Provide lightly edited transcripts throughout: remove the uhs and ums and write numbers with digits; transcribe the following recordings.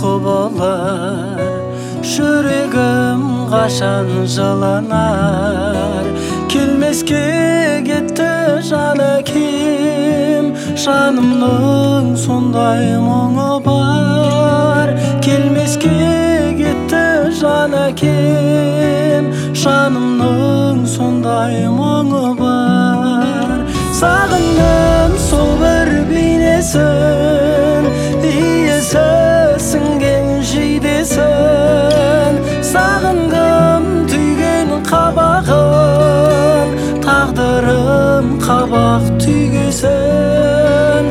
uyku bolar, жүрегім қашан жылынар. Келмеске кетті жаны кем, жанымның сондай мұңы бар. Келмеске кетті жаны кем, жанымның сондай мұңы бар. Сағындым сол бір бейнесін, иесі сіңген жейдесін. Сағындым түйген қабағын, тағдырым қабақ түйгесін.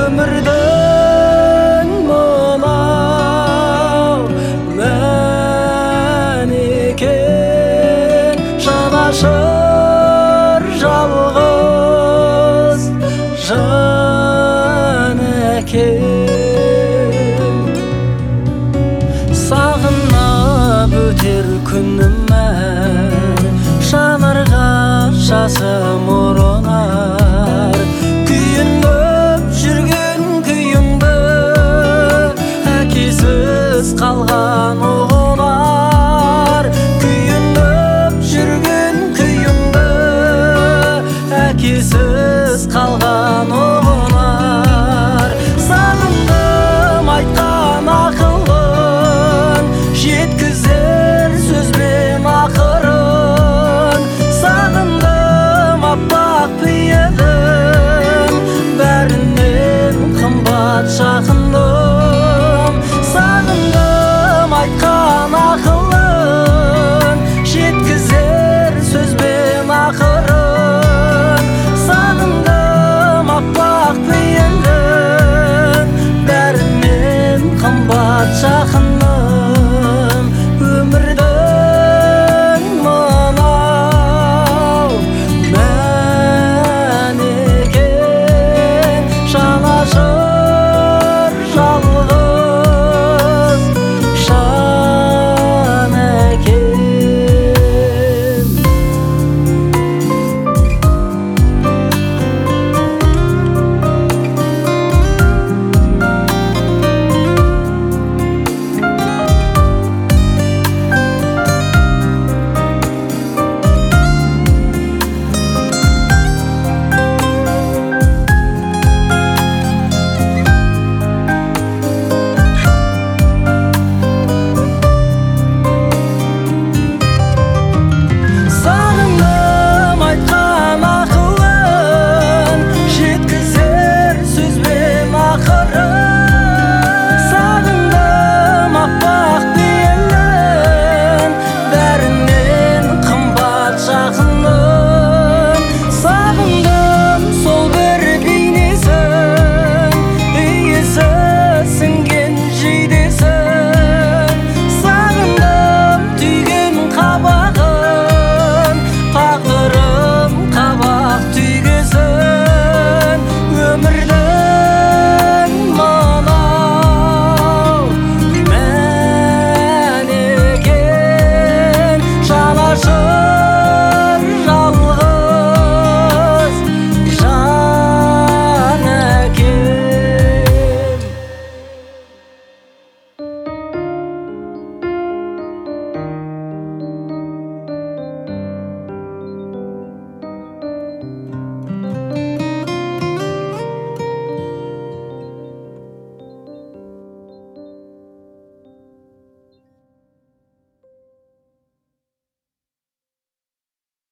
Өмірдің мынау мән екен, жанашыр жалғыз жан екен. Сағынып өтер күнім мәр, жанарға жасым ұрынар. Күйініп жүрген күйімді әкесіз қалған ұғынар. Күйініп жүрген күйімді әкесіз қалған ұғынар. Сағындым айтқан ақылын, жеткізер сөзбен ақырын. Сағындым аппақ пейілін, бәрінен қымбат жақындым. Сағындым айтқан ақылын, жеткізер сөзбен ақырын. Сағындым аппақ пейілін, бәрінен қымбат жақын.